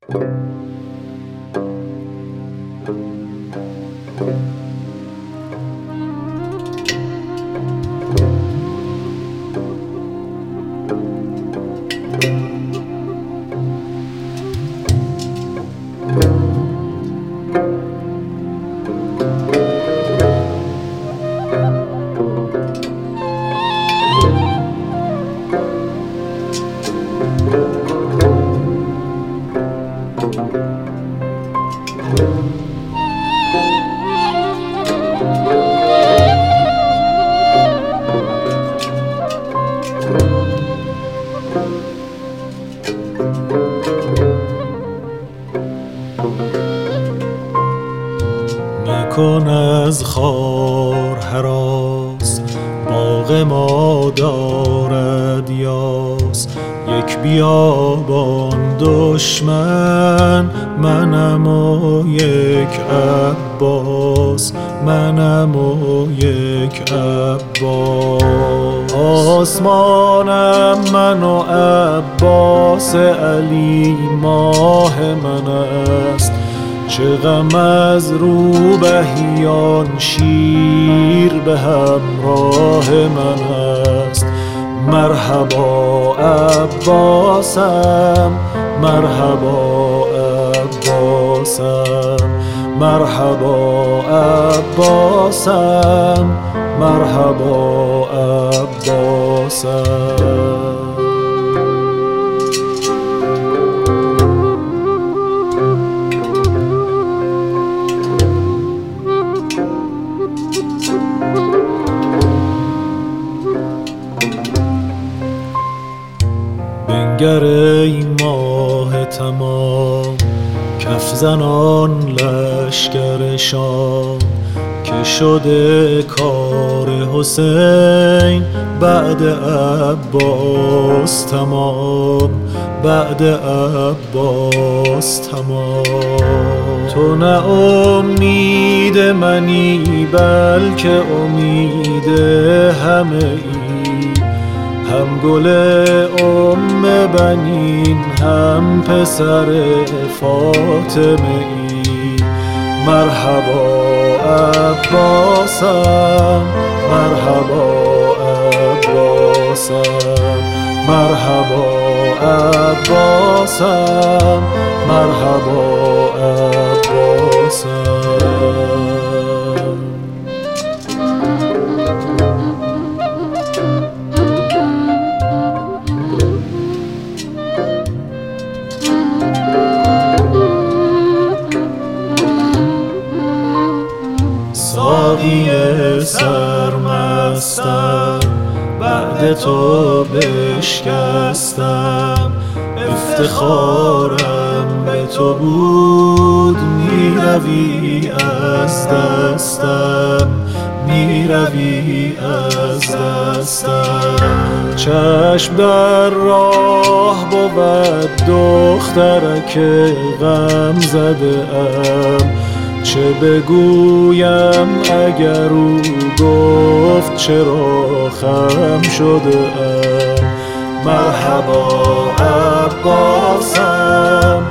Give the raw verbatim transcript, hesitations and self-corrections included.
مکن از خار هراس، باغ ما دارد یاس. یک بیابان دشمن، منم و یک عباس، منم و یک عباس. آسمانم من و عباس، علی ماه من است. چه غم از روبهیان، شیر به همراه من است. مرحبا عباسم، مرحبا عباسم، مرحبا عباسم، مرحبا عباسم. بنگر ای ماه تمام، کف زنان لشکر شام. که شده کار حسین، بعد عباس تمام، بعد عباس تمام. تو نه امید منی، بلکه امید همه ای. هم گل ام بنین، هم پسر فاطمه ای. مرحبا عباسم، مرحبا عباسم، مرحبا عباسم، مرحبا عباسم. ساقی سرمستم، بعد تو بشکستم. افتخارم به تو بود، می روی از دستم، می روی از دستم. چشم در راه بود دخترک غم زده ام. چه بگویم اگر او گفت چرا خم شده ام. مرحبا عباسم،